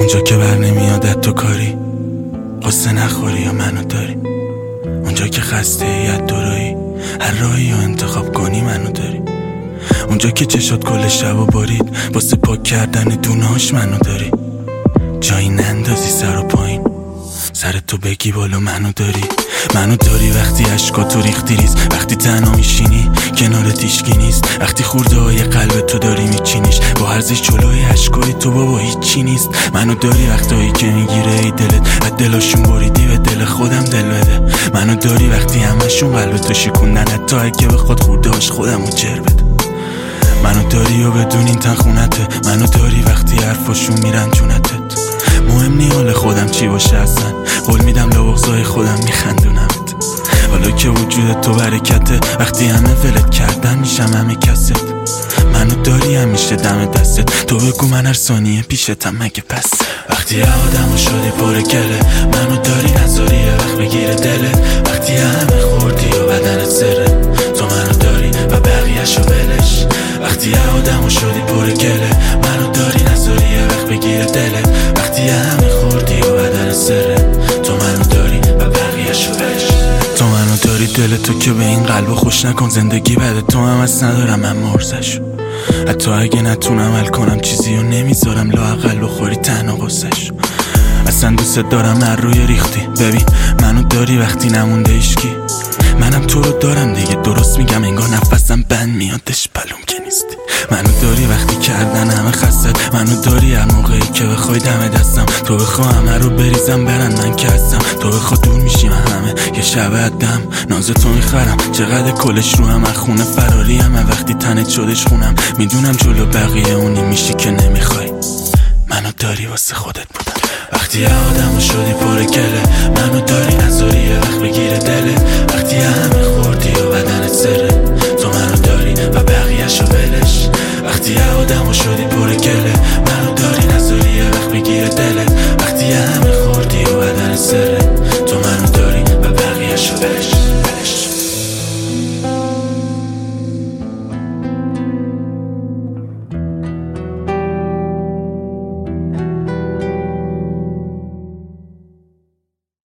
اونجا که بر نمیادت تو کاری، قصه نخوری یا منو داری. اونجا که خسته ایت دورایی، هر راهی رو انتخاب کنی منو داری. اونجا که چشات کل شب و بارید، واسه پاک کردن دونهاش منو داری. جایی نندازی سر و پایین، سر تو بگی بالا منو داری. منو داری وقتی عشقاتو ریختی ریز، وقتی تنها میشینی کنارت هیچکی نیست، وقتی خورده های قلب تو داری میچینیش با ارزش جلوی عشقای تو بابا هیچی نیست. منو داری وقتایی که میگیره ای دلت، از دلاشون بریدی به دل خودم دل بده. منو داری وقتی همشون قلبتو شکوندن، حتی اگه بخواد خوردهاش خودمو جر بده. منو داری و بدون این تن خونته، منو داری وقتی حرفاشون میرن جونتت. مهم نی حال خودم چی باشه اصلا، قول میدم لبغضای خودم میخندونمت. حالا که وجود تو برکته، وقتی همه ولت کردن میشم همه کست. منو داری همیشه دم دستت، تو بگو من هر ثانیه پیشتم مگه پس. وقتی آدمو شدی پر گله، منو داری نذاری یه وقت بگیره دلت. وقتی همه خوردی و بدنت سره، تو منو داری و بقیه‌شو ولش. وقتی آدمو شدی پر گله، منو داری نذاری یه وقت بگیره دلت. وقتی همه خوردی و بدنت سره، تو منو داری و بقیه‌شو ولش. تو منو داری دل تو که به این قلبو خوش نکن، زندگی بده تو هم از ندارم من مرزشو. حتی اگه نتونم حل کنم چیزی رو نمیذارم لااقل بخوری تنها قصه‌شو. اصلا دوست دارم هر روی ریختی، ببین منو داری وقتی نمونده ایشکی. منم تو رو دارم دیگه، درست میگم انگار نفسم بند میادش پلوم که نیستی. منو داری وقتی کردن همه خستت، منو داری هر موقعی که بخوای دم دستم. تو بخوا همه رو بریزم برن من که هستم، تو بخوا دور میشیم همه یه شب دم. ناز تو میخرم چقدر کلش رو هم، خونه فراری همه وقتی تنت شدش خونم. میدونم جلو بقیه اونی میشی که نمیخوای، منو داری واسه خودت بودم. وقتی آدمو شدی پر گله، منو داری نذاری یه وقت بگیره دلت.